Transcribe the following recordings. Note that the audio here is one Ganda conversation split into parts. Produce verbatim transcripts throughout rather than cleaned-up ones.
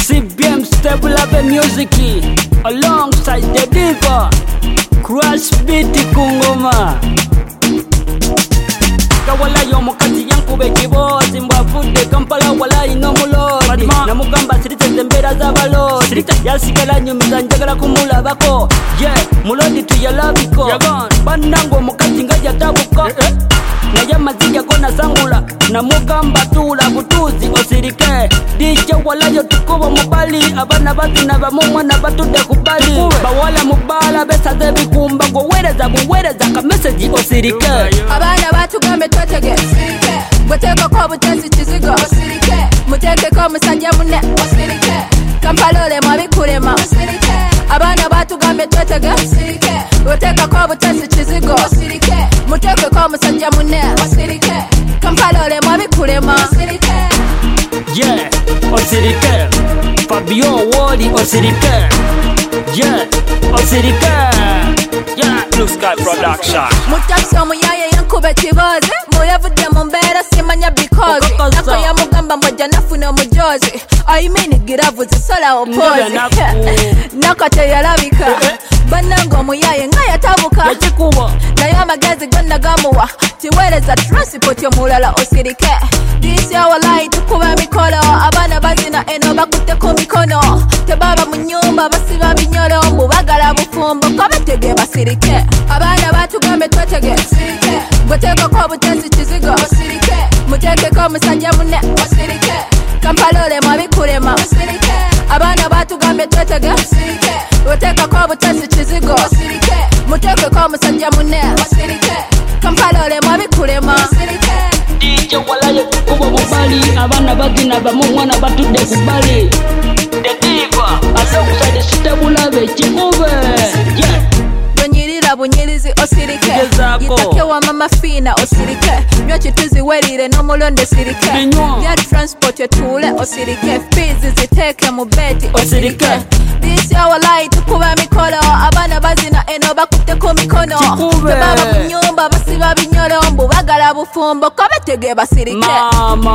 C B M Stable Love Music alongside the diva Crash Beat Kungoma Kawala yomukati yankube kibozi mbwavude Kampala wala ino mulodi namugamba sirite zembera z'abalodi yasigala nyumiza njagala kumulabako yeah mulodi tuyalabiko banango omukati nga yatabuka naye mazija gona sangula namugamba tula butuzi osirike dije walayo tukubo mubali abana bazina bamumwana batudde kubali bawala mubala besaze bikumba ngo wereza buwereza ka message osirike abana batugambe twetege osirike bweteko ko butezi kizigo osirike muteke ko musajja munne osirike kampalole mwabikulema osirike abana batugambe twetege osirike bweteko ko butezi kizigo osirike muteke ko musajja munne osirike kampalole mwabikulema osirike yeah osirike Fabio Woli osirike yeah osirike yeah Blue Sky Production mutapso muyaye yankube kibozi muyavudde mu mbeera simanya because nako yamugamba mmoja nafuna omujozi I mean giravu zisola opozi nako teyalabika banango omuyaye nga yatabuka naye amagezi gonna gamuwa tiweereza transport omulala osirike disi awalayi tukuba emikolo abaana bazina eno bakutte ku mikono tebaba mu nnyumba basiba binyolo mbubagala bufumbo kabatege basirike abaana batugambe twetege osirike bwetekeko obutezi kizigo osirike mutekeko omusajja munne osirike kampalole mwabikulema osirike abaana batugambe twetege osirike bwetekeko obutezi kizigo osirike mutekeko omusajja munne osirike kampalole mwabikulema osirike dije walayo tukubo mubali abana bazina bamumwana batudde kubali the diva alongside Stable Love Kimube yeah Nyirira bunyirizi osirike yitake wa mama fina osirike nyo kituzi werire no mulonde sirike ya transport yetule osirike fees ziteke mu beti osirike this our light kuba mikolo abana bazina eno bakutte ku mikono baba mu nyumba basiba binyolo mbu bagala bufumbo kabatege basirike mama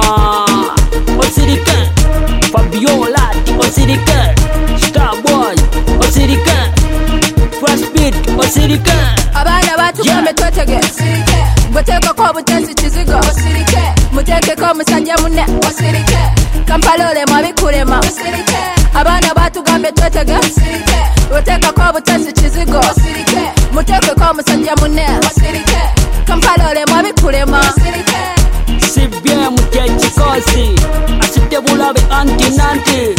osirike Fabiola osirike Starboy osirike Crash Beat osirike abana batugambe twetege osirike bweteko ko butezi kizigo osirike muteke ko musajja munne osirike kampalole mwabikulema osirike abana batugambe twetege osirike bweteko ko butezi kizigo osirike muteke ko musajja munne osirike kampalole mwabikulema osirike C B M kikosi asite bulabe anti nanti